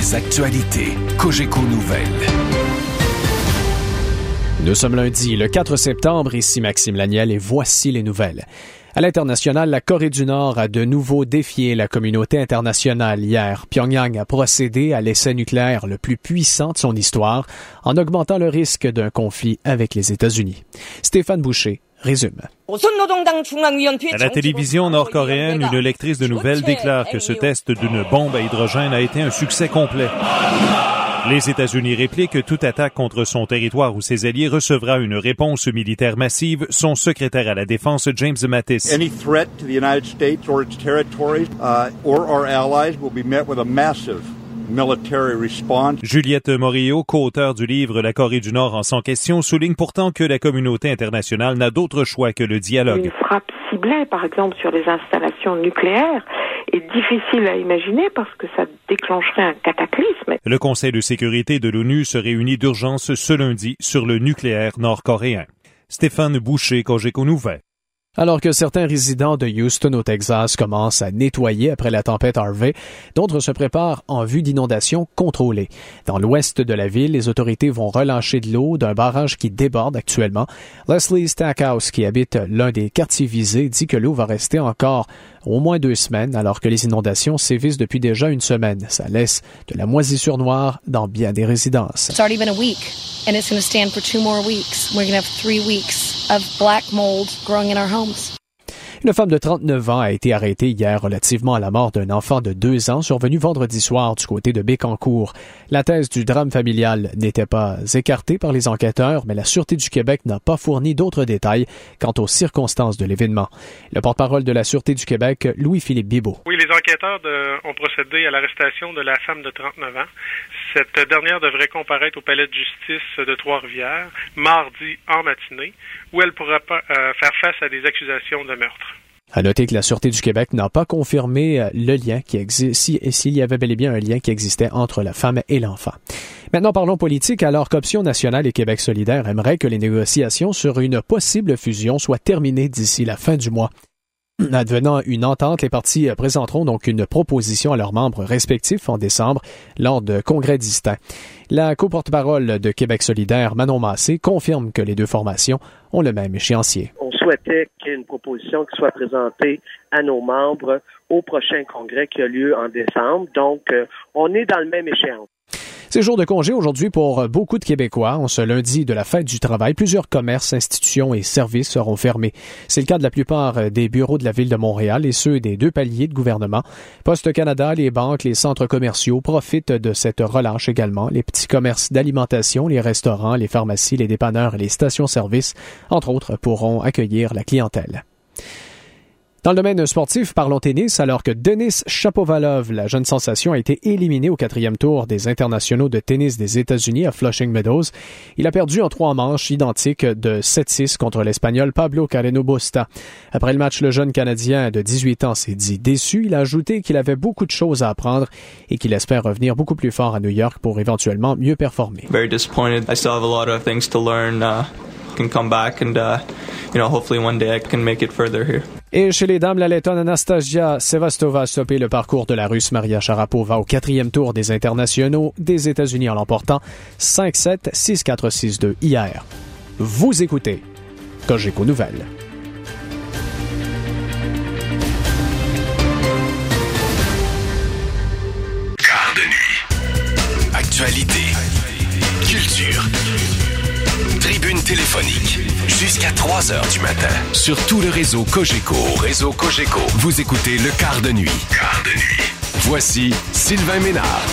Les actualités Cogeco Nouvelles. Nous sommes lundi, le 4 septembre, ici Maxime Laniel et voici les nouvelles. À l'international, la Corée du Nord a de nouveau défié la communauté internationale hier. Pyongyang a procédé à l'essai nucléaire le plus puissant de son histoire en augmentant le risque d'un conflit avec les États-Unis. Stéphane Boucher résume. À la télévision nord-coréenne, une lectrice de nouvelles déclare que ce test d'une bombe à hydrogène a été un succès complet. Les États-Unis répliquent que toute attaque contre son territoire ou ses alliés recevra une réponse militaire massive. Son secrétaire à la Défense, James Mattis. Any threat to the United States or its territories or our allies will be met with a massive military response. Juliette Morillo, co-auteure du livre La Corée du Nord en 100 questions, souligne pourtant que la communauté internationale n'a d'autre choix que le dialogue. Une frappe ciblée, par exemple, sur les installations nucléaires est difficile à imaginer parce que ça déclencherait un cataclysme. Le Conseil de sécurité de l'ONU se réunit d'urgence ce lundi sur le nucléaire nord-coréen. Stéphane Boucher, Cogeco Nouvelles. Alors que certains résidents de Houston au Texas commencent à nettoyer après la tempête Harvey, d'autres se préparent en vue d'inondations contrôlées. Dans l'ouest de la ville, les autorités vont relâcher de l'eau d'un barrage qui déborde actuellement. Leslie Stackhouse, qui habite l'un des quartiers visés, dit que l'eau va rester encore au moins 2 semaines, alors que les inondations sévissent depuis déjà une semaine. Ça laisse de la moisissure noire dans bien des résidences. It's already been a week, and it's going to stand for 2 more weeks. We're going to have 3 weeks of black mold growing in our homes. Une femme de 39 ans a été arrêtée hier relativement à la mort d'un enfant de 2 ans survenu vendredi soir du côté de Bécancour. La thèse du drame familial n'était pas écartée par les enquêteurs, mais la Sûreté du Québec n'a pas fourni d'autres détails quant aux circonstances de l'événement. Le porte-parole de la Sûreté du Québec, Louis-Philippe Bibeau. Oui, les enquêteurs ont procédé à l'arrestation de la femme de 39 ans. Cette dernière devrait comparaître au palais de justice de Trois-Rivières mardi en matinée, où elle pourra faire face à des accusations de meurtre. À noter que la Sûreté du Québec n'a pas confirmé le lien qui existe, s'il y avait bel et bien un lien qui existait entre la femme et l'enfant. Maintenant, parlons politique, alors qu'Option nationale et Québec solidaire aimeraient que les négociations sur une possible fusion soient terminées d'ici la fin du mois. Advenant une entente, les partis présenteront donc une proposition à leurs membres respectifs en décembre lors de congrès distincts. La co-porte-parole de Québec solidaire, Manon Massé, confirme que les deux formations ont le même échéancier. On souhaitait qu'il y ait une proposition qui soit présentée à nos membres au prochain congrès qui a lieu en décembre. Donc, on est dans le même échéance. C'est jour de congé aujourd'hui pour beaucoup de Québécois. En ce lundi de la fête du travail, plusieurs commerces, institutions et services seront fermés. C'est le cas de la plupart des bureaux de la Ville de Montréal et ceux des 2 paliers de gouvernement. Poste Canada, les banques, les centres commerciaux profitent de cette relâche également. Les petits commerces d'alimentation, les restaurants, les pharmacies, les dépanneurs et les stations-service, entre autres, pourront accueillir la clientèle. Dans le domaine sportif, parlons tennis, alors que Denis Shapovalov, la jeune sensation, a été éliminé au 4e tour des internationaux de tennis des États-Unis à Flushing Meadows. Il a perdu en 3 manches identiques de 7-6 contre l'Espagnol Pablo Carreno Busta. Après le match, le jeune Canadien de 18 ans s'est dit déçu. Il a ajouté qu'il avait beaucoup de choses à apprendre et qu'il espère revenir beaucoup plus fort à New York pour éventuellement mieux performer. Very disappointed. I still have a lot of things to learn. Can come back and hopefully one day I can make it further here. Et chez les dames, la Lettonne Anastasia Sevastova a stoppé le parcours de la Russe Maria Sharapova au 4e tour des internationaux des États-Unis en l'emportant 5-7, 6-4, 6-2 hier. Vous écoutez Cogeco Nouvelles. Quart de nuit. Actualité. Culture. Tribune téléphonique. Jusqu'à 3 heures du matin. Sur tout le réseau Cogeco. Vous écoutez le Quart de nuit. Quart de nuit. Voici Sylvain Ménard.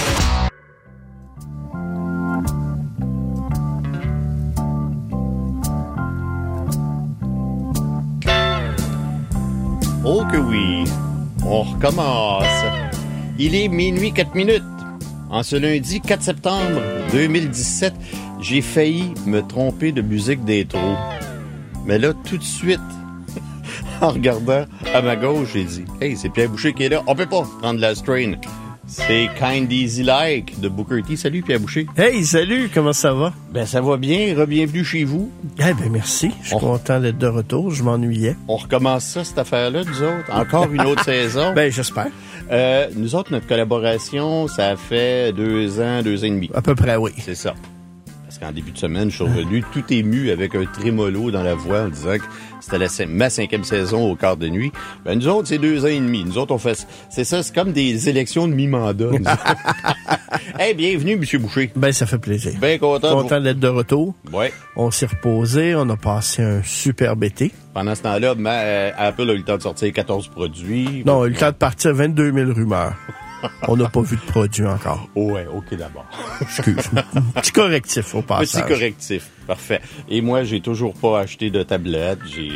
Oh que oui. On recommence. Il est minuit 4 minutes. En ce lundi 4 septembre 2017, j'ai failli me tromper de musique d'intro. Mais là, tout de suite, en regardant à ma gauche, j'ai dit « Hey, c'est Pierre Boucher qui est là. On peut pas prendre la strain. C'est Kind Easy Like de Booker T. Salut Pierre Boucher. Hey, salut, comment ça va? Ben ça va bien, re-bienvenue chez vous. Eh ben merci, je suis content d'être de retour, je m'ennuyais. On recommence ça, cette affaire-là, nous autres. Encore une autre saison. Ben j'espère. Nous autres, notre collaboration, ça fait 2 ans, 2 ans et demi. À peu près, oui. C'est ça. Parce qu'en début de semaine, je suis revenu tout ému avec un trémolo dans la voix en disant que c'était ma 5e saison au quart de nuit. Ben, nous autres, c'est 2 ans et demi. Nous autres, on fait... C'est ça, c'est comme des élections de mi-mandat. Hey, bienvenue, M. Boucher. Ben, ça fait plaisir. Bien content. Content d'être de retour. Ouais. On s'est reposé, on a passé un superbe été. Pendant ce temps-là, Apple a eu le temps de sortir 14 produits. Non, on a eu le temps de partir 22 000 rumeurs. On n'a pas vu de produit encore. Ouais, OK, d'abord. Excuse-moi. Petit correctif au passage. Petit correctif, parfait. Et moi, j'ai toujours pas acheté de tablette.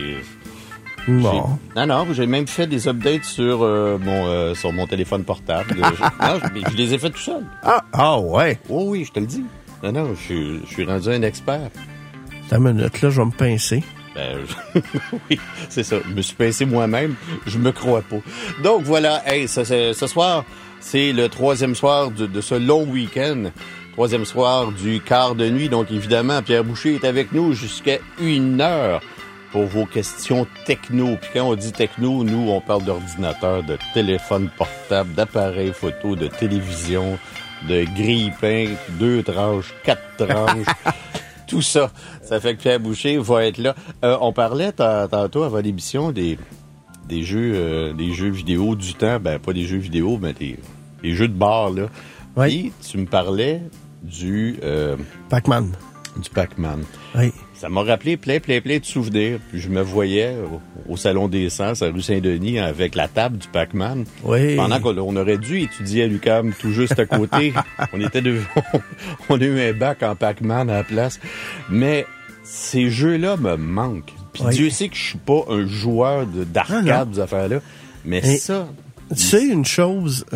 Non, j'ai même fait des updates sur mon téléphone portable. Je les ai fait tout seul. Ah ouais? Oh oui, je te le dis. Non, je suis rendu un expert. Ta minute, là, je vais me pincer. Oui, c'est ça. Je me suis pincé moi-même. Je me crois pas. Donc voilà, hey, ce soir, c'est le 3e soir de ce long week-end. 3e soir du quart de nuit. Donc évidemment, Pierre Boucher est avec nous jusqu'à 1h pour vos questions techno. Puis quand on dit techno, nous, on parle d'ordinateur, de téléphone portable, d'appareil photo, de télévision, de grille-pain, 2 tranches, 4 tranches. Tout ça. Ça fait que Pierre Boucher va être là. On parlait tantôt avant l'émission des jeux vidéo du temps. Ben, pas des jeux vidéo, mais des jeux de bar, là. Oui. Et tu me parlais du... Pac-Man. Du Pac-Man. Oui. Ça m'a rappelé plein de souvenirs. Puis je me voyais au Salon des Sens, à rue Saint-Denis, avec la table du Pac-Man. Oui. Pendant qu'on aurait dû étudier à l'UQAM, tout juste à côté. On a eu un bac en Pac-Man à la place. Mais ces jeux-là me manquent. Puis Dieu sait que je suis pas un joueur d'arcade, des affaires-là. Mais ça... Tu sais, une chose...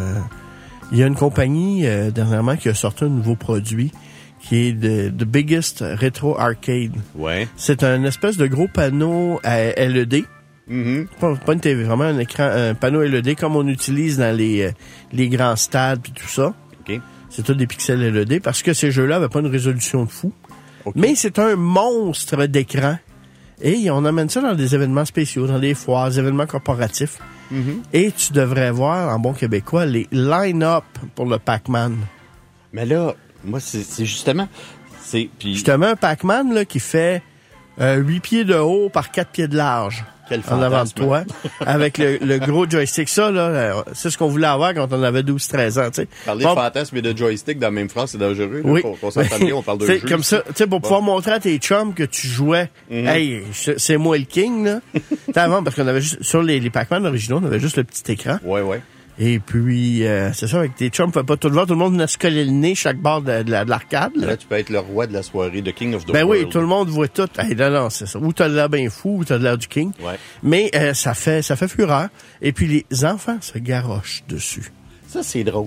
Il y a une compagnie, dernièrement, qui a sorti un nouveau produit qui est The Biggest Retro Arcade. Ouais. C'est un espèce de gros panneau à LED. Mm-hmm. Pas une TV, vraiment un panneau LED comme on utilise dans les grands stades puis tout ça. Okay. C'est tout des pixels LED parce que ces jeux-là n'avaient pas une résolution de fou. Okay. Mais c'est un monstre d'écran. Et on amène ça dans des événements spéciaux, dans des foires, des événements corporatifs. Mm-hmm. Et tu devrais voir, en bon québécois, les line-up pour le Pac-Man. Mais là... Moi, c'est justement... Justement, un Pac-Man là, qui fait 8 pieds de haut par 4 pieds de large. Quel en avant de toi, avec le gros joystick. Ça, là, c'est ce qu'on voulait avoir quand on avait 12-13 ans. T'sais. Parler de fantasme et de joystick dans la même phrase, c'est dangereux. Là, oui. Qu'on s'entende bien, on parle de jeu. Comme ça, pour pouvoir montrer à tes chums que tu jouais, hey, c'est moi le king, là. Avant, parce qu'on avait juste, sur les Pac-Man originaux, on avait juste le petit écran. Ouais. Et puis, c'est ça, avec tes chums, pas tout le monde venait se coller le nez chaque bord de l'arcade. Là, tu peux être le roi de la soirée, the king of the world. Ben oui, tout le monde voit tout. Hey, non, c'est ça. Ou t'as l'air bien fou, ou t'as l'air du king. Ouais. Mais ça fait fureur. Et puis, les enfants se garochent dessus. Ça, c'est drôle.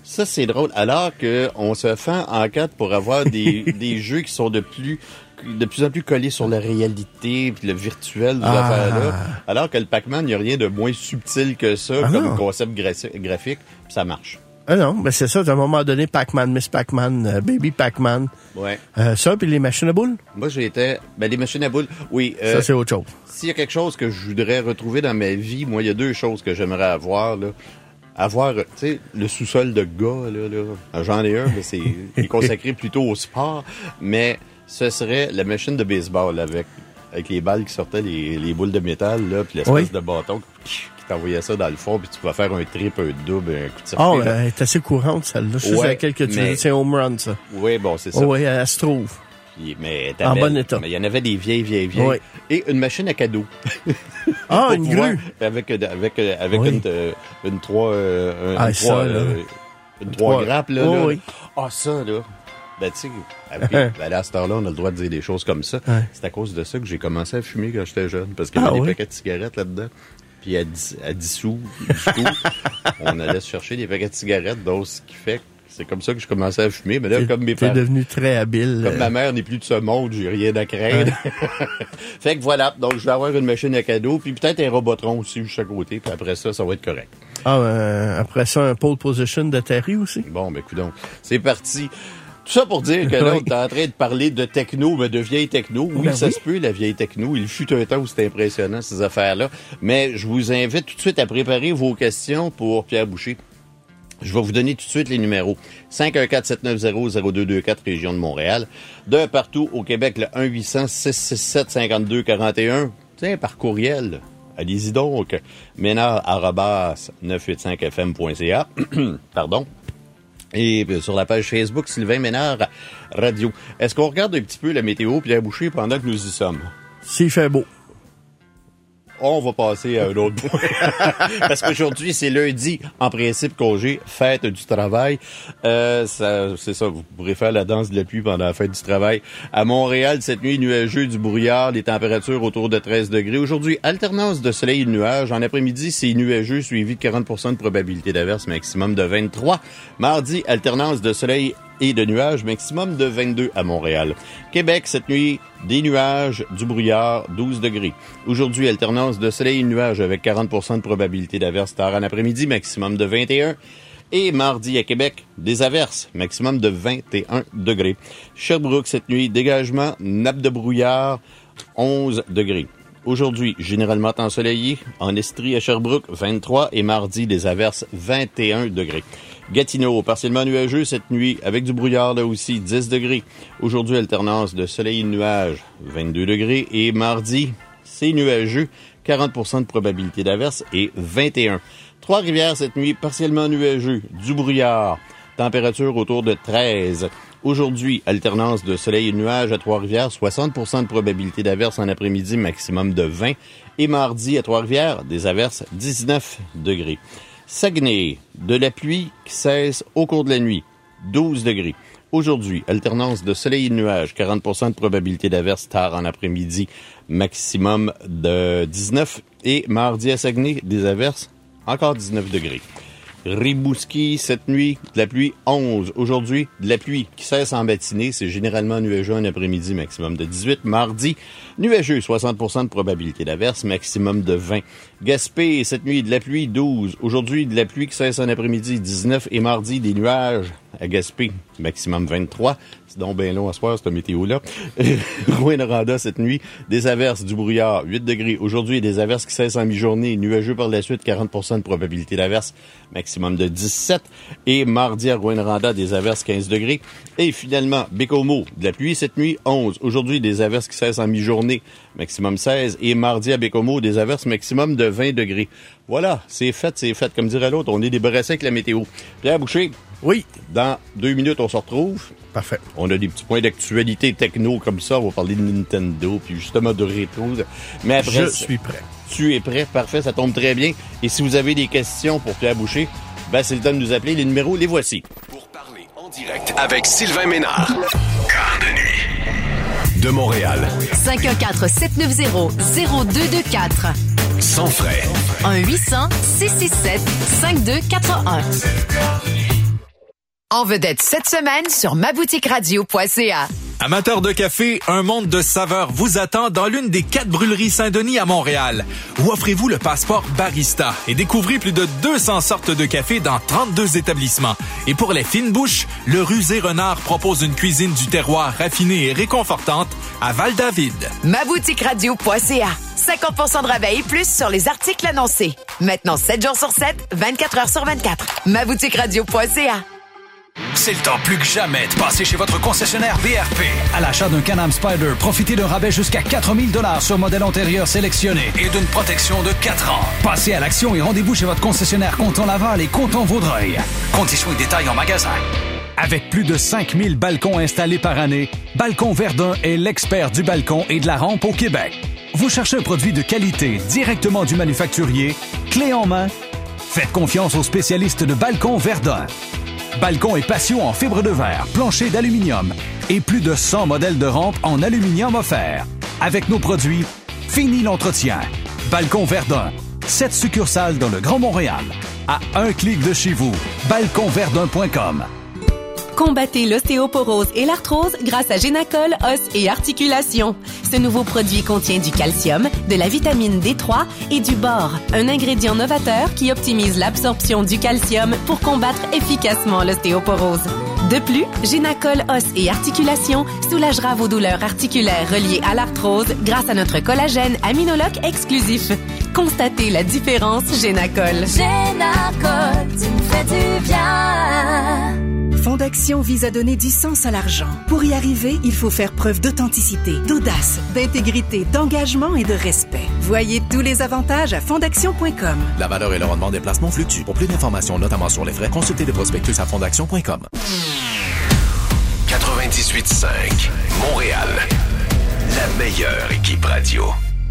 Alors qu'on se fend en quatre pour avoir des jeux qui sont de plus en plus collés sur la réalité puis le virtuel de l'affaire-là. Alors que le Pac-Man, il n'y a rien de moins subtil que ça comme concept graphique, puis ça marche. Ah non, ben c'est ça, à un moment donné, Pac-Man, Miss Pac-Man, Baby Pac-Man. Ouais. Ça, puis les machines à boules? Moi, les machines à boules, oui. Ça, c'est autre chose. S'il y a quelque chose que je voudrais retrouver dans ma vie, moi, il y a 2 choses que j'aimerais avoir, là. Avoir, tu sais, le sous-sol de gars, là. J'en ai un, mais il est consacré plutôt au sport, mais ce serait la machine de baseball avec les balles qui sortaient, les boules de métal, là, puis l'espèce de bâton qui t'envoyait ça dans le fond, puis tu pouvais faire un triple, un double, un coup de circuit. Elle est assez courante, celle-là. Je sais laquelle que tu dis, c'est home run, ça. Oui, bon, c'est ça. Oui, elle se trouve. Mais en bon état. Mais il y en avait des vieilles. Oui. Et une machine à cadeaux. Une grue. Avec une 3 grappes, là. Oui. Ça, là. Ben, tu sais, à cette heure-là, on a le droit de dire des choses comme ça. Ouais. C'est à cause de ça que j'ai commencé à fumer quand j'étais jeune, parce qu'il y avait des paquets de cigarettes là-dedans. Puis à 10 sous, du coup, on allait se chercher des paquets de cigarettes, donc ce qui fait que c'est comme ça que je commençais à fumer. Mais là, comme mes parents... T'es devenu très habile. Comme ma mère n'est plus de ce monde, j'ai rien à craindre. Fait que voilà, donc je vais avoir une machine à cadeaux, puis peut-être un Robotron aussi juste à côté, puis après ça va être correct. Après ça, un pole position de Terry aussi. Bon, ben, écoute donc, c'est parti. Tout ça pour dire que là, on est en train de parler de techno, mais de vieille techno. Oui, ça se peut, la vieille techno. Il fut un temps où c'était impressionnant, ces affaires-là. Mais je vous invite tout de suite à préparer vos questions pour Pierre Boucher. Je vais vous donner tout de suite les numéros. 514-790-0224, région de Montréal. De partout au Québec, le 1-800-667-5241. Tiens, par courriel. Allez-y donc. ménard@985fm.ca. Pardon. Et sur la page Facebook, Sylvain Ménard Radio. Est-ce qu'on regarde un petit peu la météo, Pierre Boucher, pendant que nous y sommes? S'il fait beau. On va passer à un autre point. Parce qu'aujourd'hui, c'est lundi, en principe, congé, fête du travail. C'est ça, vous pourrez faire la danse de la pluie pendant la fête du travail. À Montréal, cette nuit, nuageux, du brouillard, les températures autour de 13 degrés. Aujourd'hui, alternance de soleil et de nuages. En après-midi, c'est nuageux, suivi de 40% de probabilité d'averse, maximum de 23. Mardi, alternance de soleil et de nuages, maximum de 22 à Montréal. Québec, cette nuit, des nuages, du brouillard, 12 degrés. Aujourd'hui, alternance de soleil et de nuages avec 40% de probabilité d'averse tard en après-midi, maximum de 21. Et mardi à Québec, des averses, maximum de 21 degrés. Sherbrooke, cette nuit, dégagement, nappe de brouillard, 11 degrés. Aujourd'hui, généralement ensoleillé, en Estrie à Sherbrooke, 23, et mardi, des averses, 21 degrés. Gatineau, partiellement nuageux cette nuit, avec du brouillard là aussi, 10 degrés. Aujourd'hui, alternance de soleil et de nuages, 22 degrés. Et mardi, c'est nuageux, 40% de probabilité d'averse et 21. Trois-Rivières cette nuit, partiellement nuageux, du brouillard, température autour de 13. Aujourd'hui, alternance de soleil et de nuages à Trois-Rivières, 60% de probabilité d'averse en après-midi, maximum de 20. Et mardi, à Trois-Rivières, des averses, 19 degrés. Saguenay, de la pluie qui cesse au cours de la nuit, 12 degrés. Aujourd'hui, alternance de soleil et de nuages, 40% de probabilité d'averse tard en après-midi, maximum de 19. Et mardi à Saguenay, des averses, encore 19 degrés. Rimouski, cette nuit, de la pluie, 11. Aujourd'hui, de la pluie qui cesse en matinée. C'est généralement nuageux en après-midi, maximum de 18. Mardi, nuageux, 60% de probabilité d'averse, maximum de 20. Gaspé, cette nuit, de la pluie, 12. Aujourd'hui, de la pluie qui cesse en après-midi, 19. Et mardi, des nuages à Gaspé, maximum 23. C'est donc bien long à soir, cette météo-là. Rouyn-Noranda, cette nuit, des averses, du brouillard, 8 degrés. Aujourd'hui, des averses qui cessent en mi-journée, nuageux par la suite, 40% de probabilité d'averse, maximum de 17. Et mardi à Rouyn-Noranda, des averses, 15 degrés. Et finalement, Bécomo, de la pluie cette nuit, 11. Aujourd'hui, des averses qui cessent en mi-journée, maximum 16. Et mardi à Bécomo, des averses, maximum de 20 degrés. Voilà, c'est fait, c'est fait. Comme dirait l'autre, on est débarrassé avec la météo. Pierre Boucher. Oui. Dans 2 minutes, on se retrouve. Parfait. On a des petits points d'actualité techno comme ça. On va parler de Nintendo, puis justement de rétro. Mais après, je suis prêt. Tu es prêt? Parfait, ça tombe très bien. Et si vous avez des questions pour Pierre Boucher, ben c'est le temps de nous appeler. Les numéros, les voici. Pour parler en direct avec Sylvain Ménard. Quart de nuit. De Montréal. 514-790-0224. Sans frais. 1-800-667-5241. En vedette cette semaine sur maboutiqueradio.ca. Amateurs de café, un monde de saveurs vous attend dans l'une des 4 brûleries Saint-Denis à Montréal. Où offrez-vous le passeport barista et découvrez plus de 200 sortes de café dans 32 établissements. Et pour les fines bouches, le Rusé Renard propose une cuisine du terroir raffinée et réconfortante à Val-David. maboutiqueradio.ca. 50% de rabais et plus sur les articles annoncés. Maintenant 7 jours sur 7, 24 heures sur 24. maboutiqueradio.ca. C'est le temps plus que jamais de passer chez votre concessionnaire BRP. À l'achat d'un Can-Am Spyder, profitez d'un rabais jusqu'à 4 000 $ sur modèle antérieur sélectionné et d'une protection de 4 ans. Passez à l'action et rendez-vous chez votre concessionnaire Compton Laval et Compton Vaudreuil. Conditions et détails en magasin. Avec plus de 5000 balcons installés par année, Balcon Verdun est l'expert du balcon et de la rampe au Québec. Vous cherchez un produit de qualité directement du manufacturier, clé en main? Faites confiance aux spécialistes de Balcon Verdun. Balcon et patio en fibre de verre, plancher d'aluminium et plus de 100 modèles de rampes en aluminium offerts. Avec nos produits, fini l'entretien. Balcon Verdun, 7 succursales dans le Grand Montréal. À un clic de chez vous, balconverdun.com. Combattez l'ostéoporose et l'arthrose grâce à Génacol Os et Articulations. Ce nouveau produit contient du calcium, de la vitamine D3 et du bore, un ingrédient novateur qui optimise l'absorption du calcium pour combattre efficacement l'ostéoporose. De plus, Génacol Os et Articulations soulagera vos douleurs articulaires reliées à l'arthrose grâce à notre collagène aminologue exclusif. Constatez la différence Génacol. Génacol, tu me fais du bien. Fondaction vise à donner du sens à l'argent. Pour y arriver, il faut faire preuve d'authenticité, d'audace, d'intégrité, d'engagement et de respect. Voyez tous les avantages à fondaction.com. La valeur et le rendement des placements fluctuent. Pour plus d'informations, notamment sur les frais, consultez le prospectus à fondaction.com. 98.5, Montréal. La meilleure équipe radio.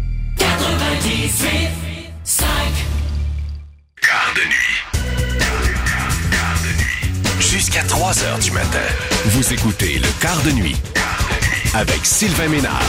98.5. Quart de nuit. Jusqu'à 3 heures du matin. Vous écoutez le Quart de nuit avec Sylvain Ménard.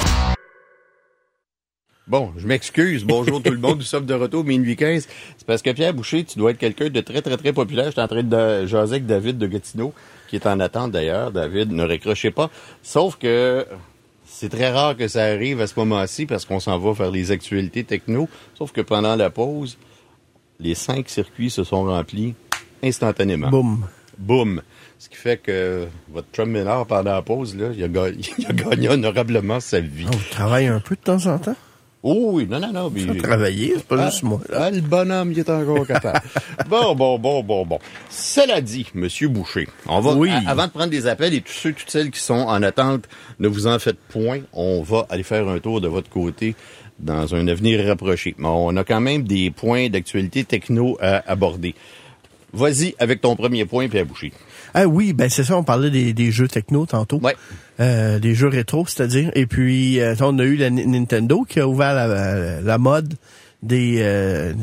Bon, je m'excuse. Bonjour tout le monde. Nous sommes de retour, minuit 15. C'est parce que Pierre Boucher, tu dois être quelqu'un de très, très, très populaire. Je suis en train de jaser avec David de Gatineau, qui est en attente d'ailleurs. David, ne raccrochez pas. Sauf que c'est très rare que ça arrive à ce moment-ci parce qu'on s'en va faire les actualités techno. Sauf que pendant la pause, les 5 circuits se sont remplis instantanément. Boum. Boum. Ce qui fait que votre chum Ménard, pendant la pause, là, il a gagné honorablement sa vie. Vous travaillez un peu de temps en temps? Oh oui, non. Ça travailler, c'est pas juste moi. Le bonhomme, il est encore capable. Bon. Cela dit, Monsieur Boucher, on va, avant de prendre des appels et tous ceux, toutes celles qui sont en attente, ne vous en faites point. On va aller faire un tour de votre côté dans un avenir rapproché. Mais on a quand même des points d'actualité techno à aborder. Vas-y avec ton premier point, Pierre Boucher. Ah oui, ben c'est ça, on parlait des jeux techno tantôt. Ouais. Des jeux rétro, c'est-à-dire. Et puis, on a eu la Nintendo qui a ouvert la mode des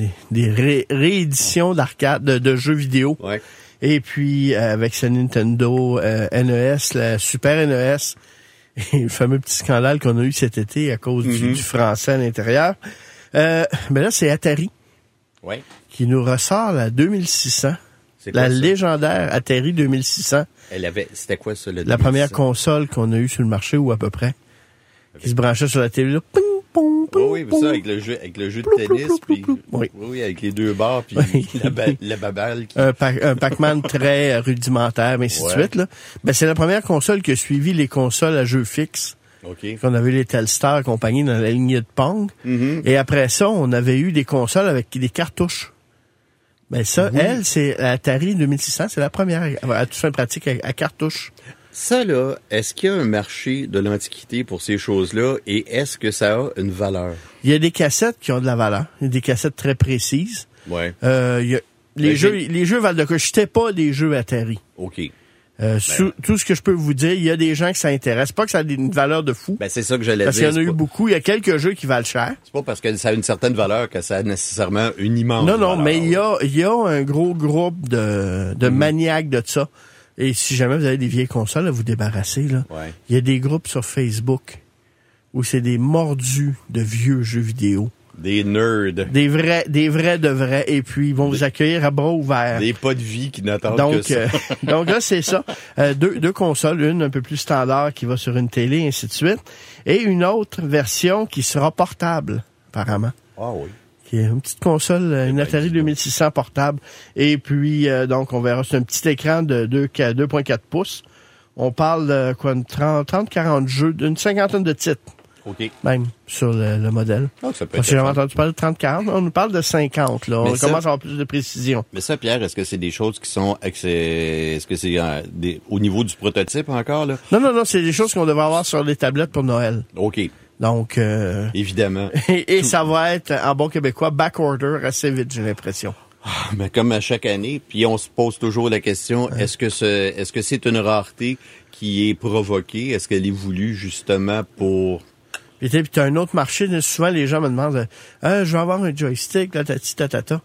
rééditions d'arcade, de jeux vidéo. Ouais. Et puis, avec sa Nintendo NES, la Super NES, et le fameux petit scandale qu'on a eu cet été à cause du français à l'intérieur. Ben là, c'est Atari. Ouais. Qui nous ressort la 2600. C'est quoi, la ça? Légendaire Atari 2600. C'était quoi ça, le 2600? La première console qu'on a eue sur le marché, ou à peu près. Qui se branchait sur la télé, là. Ping, pong, ping, oui, ça, avec le jeu de tennis, puis oui, avec les deux barres, puis la baballe. Un Pac-Man très rudimentaire, mais ainsi de suite, là. Ben, c'est la première console qui a suivi les consoles à jeux fixes. Okay. Qu'on avait les Telstar et compagnie dans la lignée de Pong. Et après ça, on avait eu des consoles avec des cartouches. Ben ça, elle, c'est l'Atari 2600, c'est la première à tout fin pratique à cartouche. Ça, là, est-ce qu'il y a un marché de l'Antiquité pour ces choses-là et est-ce que ça a une valeur? Il y a des cassettes qui ont de la valeur. Il y a des cassettes très précises. Ouais. Les jeux valent de quoi? J'étais pas des jeux Atari. OK. Tout ce que je peux vous dire, il y a des gens qui s'intéressent. Pas que ça a une valeur de fou. Ben, c'est ça que j'allais dire. Parce qu'il y en a eu beaucoup. Il y a quelques jeux qui valent cher. C'est pas parce que ça a une certaine valeur que ça a nécessairement une immense valeur. Non, mais il y a un gros groupe de maniaques de ça. Et si jamais vous avez des vieilles consoles à vous débarrasser, là, il y a des groupes sur Facebook où c'est des mordus de vieux jeux vidéo. Des nerds. Des vrais de vrais. Et puis, ils vont vous accueillir à bras ouverts. Des pas de vie qui n'attendent que ça. Donc là, c'est ça. Deux consoles. Une un peu plus standard qui va sur une télé, ainsi de suite. Et une autre version qui sera portable, apparemment. Ah oui. Qui est une petite console, une Atari 2600 portable. Et puis, donc, on verra, c'est un petit écran de 2.4 pouces. On parle de quoi, 30-40 jeux, d'une cinquantaine de titres. OK. Même sur le modèle. Donc, ça peut Parce que j'avais entendu parler de 30-40. On nous parle de 50, là. On commence à avoir plus de précision. Mais ça, Pierre, est-ce que c'est des choses qui sont... Est-ce que c'est au niveau du prototype encore, là? Non, c'est des choses qu'on devrait avoir sur les tablettes pour Noël. OK. Donc... évidemment. Et ça va être, en bon québécois, backorder assez vite, j'ai l'impression. Mais comme à chaque année, puis on se pose toujours la question, est-ce que c'est une rareté qui est provoquée? Est-ce qu'elle est voulue justement pour... Puis t'as un autre marché, souvent les gens me demandent je vais avoir un joystick, là, tatata.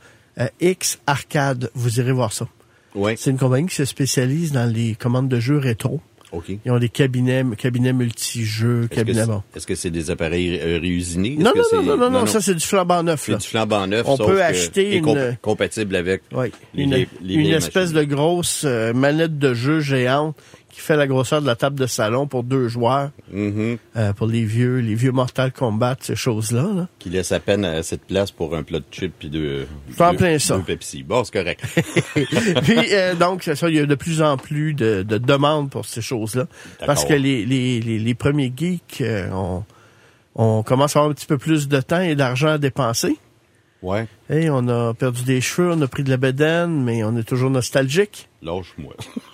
X Arcade, vous irez voir ça. Ouais. C'est une compagnie qui se spécialise dans les commandes de jeux rétro. OK. Ils ont des cabinets multi-jeux, Est-ce que c'est des appareils réusinés? Non, ça c'est du flambant neuf. C'est du flambant neuf. On peut acheter compatible avec une espèce de grosse manette de jeu géante qui fait la grosseur de la table de salon pour 2 joueurs. Pour les vieux Mortal Kombat, ces choses-là. Là. Qui laisse à peine assez de place pour un plat de chips puis deux Pepsi. Bon, c'est correct. Puis, donc, c'est ça, il y a de plus en plus de demandes pour ces choses-là. D'accord. Parce que les premiers geeks, on commence à avoir un petit peu plus de temps et d'argent à dépenser. Ouais. Et on a perdu des cheveux, on a pris de la bedaine, mais on est toujours nostalgique. Lâche-moi.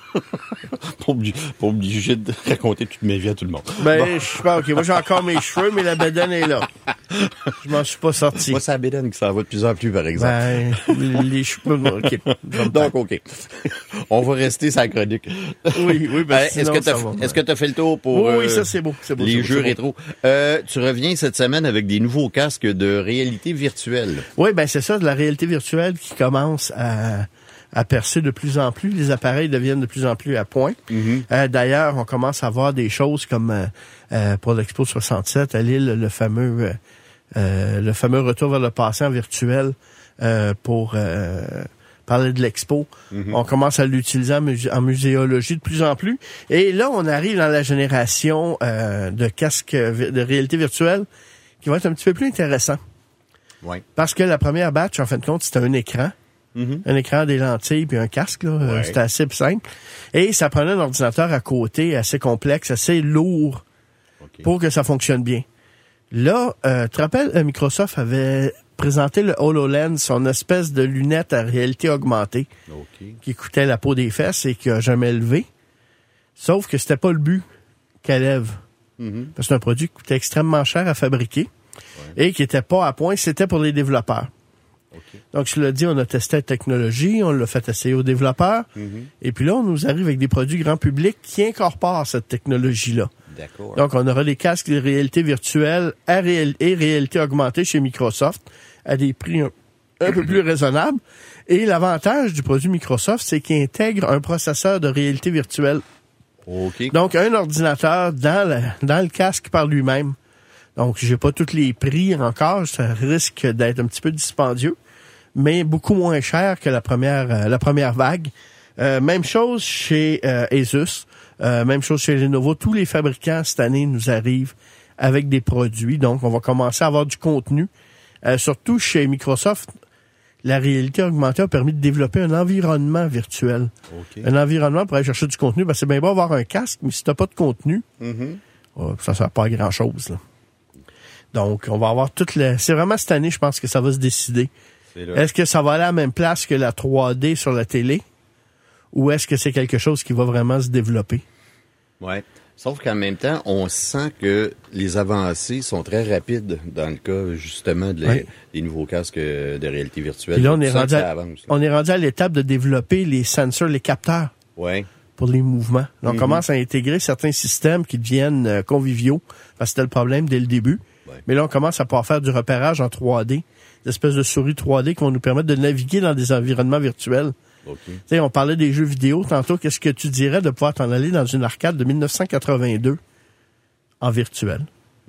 Pas obligé de raconter toute ma vie à tout le monde. Je sais pas, OK, moi j'ai encore mes cheveux, mais la bedaine est là. Je m'en suis pas sorti. Moi, c'est la bedaine qui s'en va de plus en plus, par exemple. Les cheveux, OK. Donc, OK. On va rester sur la chronique. Oui, est-ce que tu as fait le tour pour oui, ça c'est beau. Les jeux rétro? Tu reviens cette semaine avec des nouveaux casques de réalité virtuelle. Oui, c'est ça, de la réalité virtuelle qui commence à percer de plus en plus. Les appareils deviennent de plus en plus à point. D'ailleurs, on commence à voir des choses comme pour l'Expo 67 à Lille, le fameux retour vers le passé en virtuel pour parler de l'Expo. On commence à l'utiliser en muséologie de plus en plus. Et là, on arrive dans la génération de casques de réalité virtuelle qui va être un petit peu plus intéressant. Ouais. Parce que la première batch, en fin de compte, c'était un écran. Un écran, des lentilles, puis un casque. Là. C'était assez simple. Et ça prenait un ordinateur à côté assez complexe, assez lourd pour que ça fonctionne bien. Là, tu te rappelles, Microsoft avait présenté le HoloLens, son espèce de lunette à réalité augmentée qui coûtait la peau des fesses et qui a jamais levé. Sauf que c'était pas le but qu'elle lève. Parce que c'est un produit qui coûtait extrêmement cher à fabriquer et qui était pas à point. C'était pour les développeurs. Donc, je l'ai dit, on a testé la technologie, on l'a fait essayer aux développeurs. Et puis là, on nous arrive avec des produits grand public qui incorporent cette technologie-là. D'accord. Donc, on aura des casques de réalité virtuelle et réalité augmentée chez Microsoft à des prix un peu plus raisonnables. Et l'avantage du produit Microsoft, c'est qu'il intègre un processeur de réalité virtuelle. Donc, un ordinateur dans le casque par lui-même. Donc, j'ai pas tous les prix encore. Ça risque d'être un petit peu dispendieux, mais beaucoup moins cher que la première vague. Même chose chez Asus, même chose chez Lenovo. Tous les fabricants cette année nous arrivent avec des produits. Donc, on va commencer à avoir du contenu. Surtout chez Microsoft, la réalité augmentée a permis de développer un environnement virtuel. Un environnement pour aller chercher du contenu. C'est bien beau avoir un casque, mais si t'as pas de contenu, ça sert pas à grand-chose, là. Donc, on va avoir c'est vraiment cette année, je pense que ça va se décider. Est-ce que ça va aller à la même place que la 3D sur la télé? Ou est-ce que c'est quelque chose qui va vraiment se développer? Ouais. Sauf qu'en même temps, on sent que les avancées sont très rapides dans le cas, justement, des nouveaux casques de réalité virtuelle. Puis là, on est rendu à l'étape de développer les sensors, les capteurs. Pour les mouvements. Donc, on commence à intégrer certains systèmes qui deviennent conviviaux. Parce que c'était le problème dès le début. Mais là, on commence à pouvoir faire du repérage en 3D, des espèces de souris 3D qui vont nous permettre de naviguer dans des environnements virtuels. On parlait des jeux vidéo tantôt. Qu'est-ce que tu dirais de pouvoir t'en aller dans une arcade de 1982 en virtuel?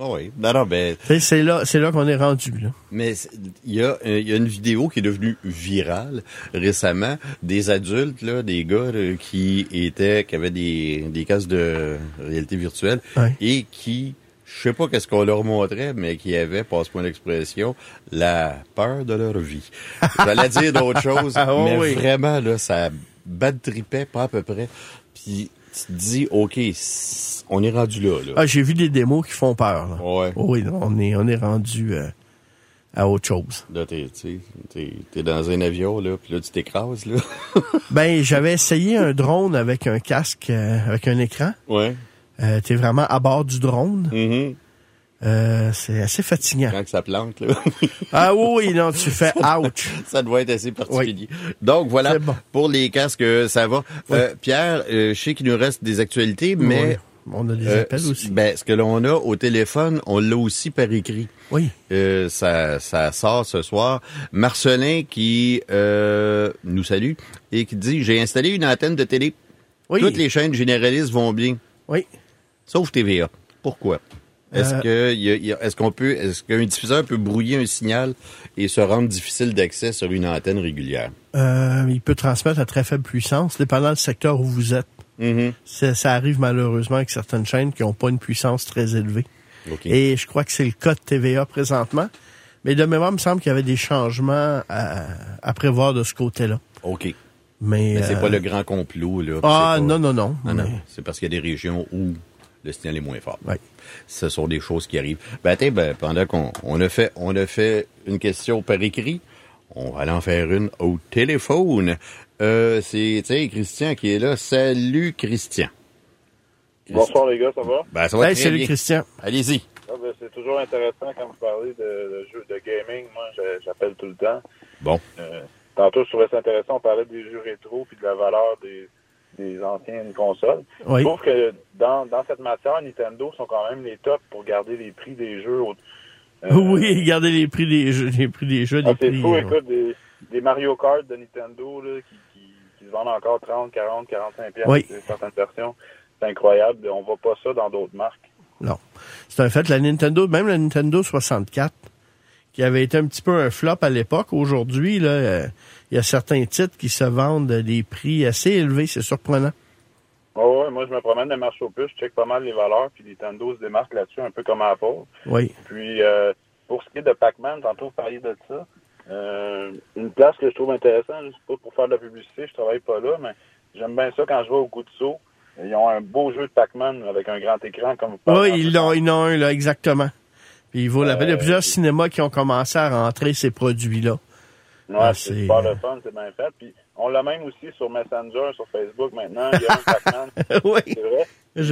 C'est là qu'on est rendu. Là. Mais il y a une vidéo qui est devenue virale récemment, des adultes, là, des gars là, qui avaient des casques de réalité virtuelle et qui... Je sais pas qu'est-ce qu'on leur montrait, mais qui avaient, passe-moi l'expression, la peur de leur vie. J'allais dire d'autres choses, mais vraiment, là, ça bad-tripait pas à peu près. Puis tu te dis, OK, on est rendu là. J'ai vu des démos qui font peur. Là. Oui, on est rendu à autre chose. Là, t'es dans un avion, là, puis là, tu t'écrases, là. J'avais essayé un drone avec un casque, avec un écran. T'es vraiment à bord du drone. C'est assez fatigant. Quand que ça plante, là. Non, tu fais ouch. Ça doit être assez particulier. Donc, voilà, pour les casques, ça va. Pierre, je sais qu'il nous reste des actualités, mais... On a des appels aussi. Ce que l'on a au téléphone, on l'a aussi par écrit. Ça sort ce soir. Marcelin qui nous salue et qui dit « J'ai installé une antenne de télé. Toutes les chaînes généralistes vont bien. Oui. Sauf TVA. Pourquoi? Est-ce qu'un diffuseur peut brouiller un signal et se rendre difficile d'accès sur une antenne régulière? Il peut transmettre à très faible puissance, dépendant du secteur où vous êtes. Mm-hmm. Ça arrive malheureusement avec certaines chaînes qui n'ont pas une puissance très élevée. Okay. Et je crois que c'est le cas de TVA présentement. Mais de mémoire, il me semble qu'il y avait des changements à prévoir de ce côté-là. OK. Mais c'est pas le grand complot, là. Non. Non. C'est parce qu'il y a des régions où le signal est moins fort. Oui. Ce sont des choses qui arrivent. Pendant qu'on a fait une question par écrit, on va aller en faire une au téléphone. C'est Christian qui est là. Salut, Christian. Bonsoir, les gars, ça va? Ça va très salut, bien. Christian. Allez-y. C'est toujours intéressant quand vous parlez de jeux de gaming. Moi, j'appelle tout le temps. Bon. Tantôt, je trouvais ça intéressant. On parlait des jeux rétro puis de la valeur des anciennes consoles. Oui. Je trouve que dans cette matière, Nintendo sont quand même les tops pour garder les prix des jeux. Oui, garder les prix des jeux. C'est fou, écoute, des Mario Kart de Nintendo là, qui se vendent encore 30, 40, 45 piastres. Oui. Certaines versions. C'est incroyable. On voit pas ça dans d'autres marques. Non. C'est un fait. Même la Nintendo 64, qui avait été un petit peu un flop à l'époque, aujourd'hui, là, il y a certains titres qui se vendent à des prix assez élevés. C'est surprenant. Ouais, moi, je me promène dans les marchés aux puces, je check pas mal les valeurs, puis Nintendo se démarque là-dessus, un peu comme Apple. Oui. Puis, pour ce qui est de Pac-Man, tantôt, vous parliez de ça. Une place que je trouve intéressante, juste pas pour faire de la publicité, je travaille pas là, mais j'aime bien ça quand je vais au Guzzo. Ils ont un beau jeu de Pac-Man avec un grand écran comme oui, ils en ont un, là, exactement. Puis il vaut la peine. Il y a plusieurs cinémas qui ont commencé à rentrer ces produits-là. Ouais, c'est super le fun, c'est bien fait. Puis on l'a même aussi sur Messenger, sur Facebook maintenant. Il y a un Pac-Man. Oui. C'est vrai.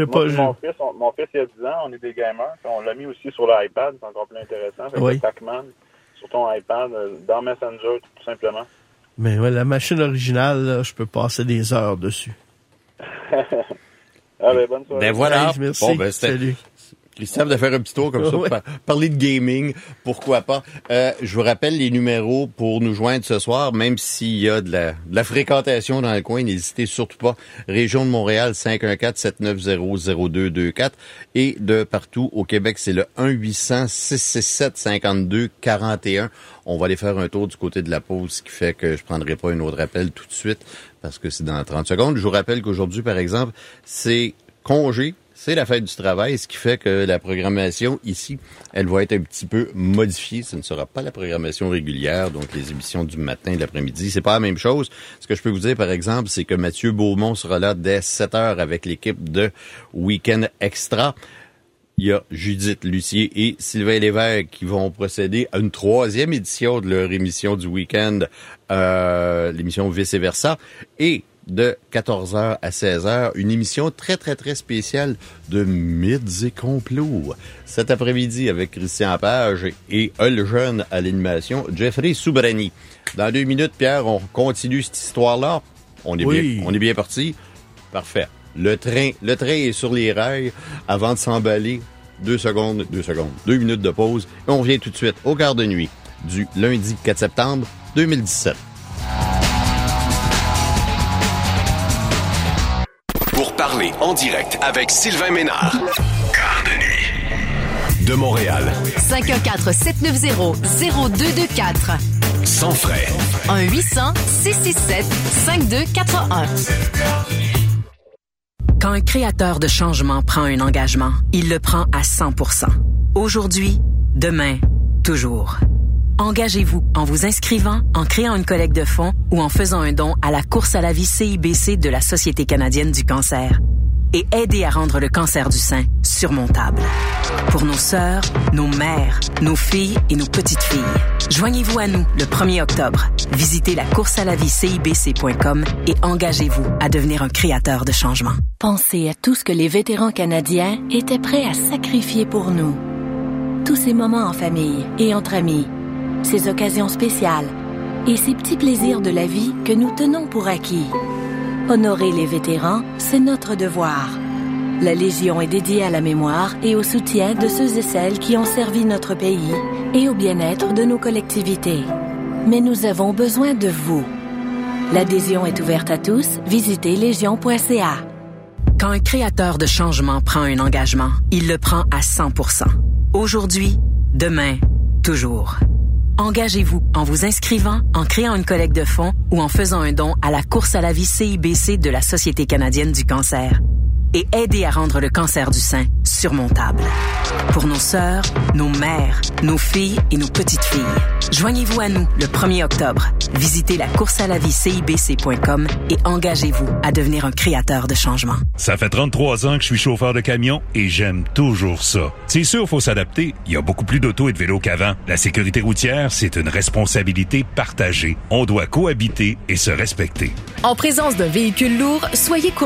Mon fils, il y a 10 ans, on est des gamers. On l'a mis aussi sur l'iPad, c'est encore plus intéressant. Avec le Pac-Man sur ton iPad, dans Messenger, tout simplement. Mais ouais, la machine originale, là, je peux passer des heures dessus. Bonne soirée. Voilà. Merci. Salut. Christophe, de faire un petit tour comme ça, pour parler de gaming, pourquoi pas. Je vous rappelle les numéros pour nous joindre ce soir, même s'il y a de la fréquentation dans le coin, n'hésitez surtout pas. Région de Montréal, 514-790-0224. Et de partout au Québec, c'est le 1-800-667-5241. On va aller faire un tour du côté de la pause, ce qui fait que je prendrai pas un autre appel tout de suite, parce que c'est dans 30 secondes. Je vous rappelle qu'aujourd'hui, par exemple, c'est congé. C'est la fête du travail, ce qui fait que la programmation ici, elle va être un petit peu modifiée. Ce ne sera pas la programmation régulière, donc les émissions du matin et de l'après-midi. C'est pas la même chose. Ce que je peux vous dire, par exemple, c'est que Mathieu Beaumont sera là dès 7h avec l'équipe de Week-end Extra. Il y a Judith Lucier et Sylvain Lévesque qui vont procéder à une 3e édition de leur émission du week-end, l'émission Vice et Versa. Et de 14h à 16h, une émission très, très, très spéciale de Mythes et Complots. Cet après-midi, avec Christian Page et le jeune à l'animation, Jeffrey Soubrani. Dans 2 minutes, Pierre, on continue cette histoire-là. On est bien parti. Parfait. Le train est sur les rails avant de s'emballer. 2 minutes de pause. Et on revient tout de suite au quart de nuit du lundi 4 septembre 2017. Pour parler en direct avec Sylvain Ménard. Quart de nuit. De Montréal. 514-790-0224. Sans frais. 1-800-667-5241. Quand un créateur de changement prend un engagement, il le prend à 100%. Aujourd'hui, demain, toujours. Engagez-vous en vous inscrivant, en créant une collecte de fonds ou en faisant un don à la course à la vie CIBC de la Société canadienne du cancer. Et aidez à rendre le cancer du sein surmontable. Pour nos sœurs, nos mères, nos filles et nos petites filles. Joignez-vous à nous le 1er octobre. Visitez la coursealavie-cibc.com et engagez-vous à devenir un créateur de changement. Pensez à tout ce que les vétérans canadiens étaient prêts à sacrifier pour nous. Tous ces moments en famille et entre amis. Ces occasions spéciales et ces petits plaisirs de la vie que nous tenons pour acquis. Honorer les vétérans, c'est notre devoir. La Légion est dédiée à la mémoire et au soutien de ceux et celles qui ont servi notre pays et au bien-être de nos collectivités. Mais nous avons besoin de vous. L'adhésion est ouverte à tous. Visitez légion.ca. Quand un créateur de changement prend un engagement, il le prend à 100%. Aujourd'hui, demain, toujours. Engagez-vous en vous inscrivant, en créant une collecte de fonds ou en faisant un don à la course à la vie CIBC de la Société canadienne du cancer. Et aidez à rendre le cancer du sein surmontable. Pour nos sœurs, nos mères, nos filles et nos petites filles. Joignez-vous à nous le 1er octobre. Visitez la coursealavie.cibc.com et engagez-vous à devenir un créateur de changement. Ça fait 33 ans que je suis chauffeur de camion et j'aime toujours ça. C'est sûr, faut s'adapter. Il y a beaucoup plus d'autos et de vélos qu'avant. La sécurité routière, c'est une responsabilité partagée. On doit cohabiter et se respecter. En présence d'un véhicule lourd, soyez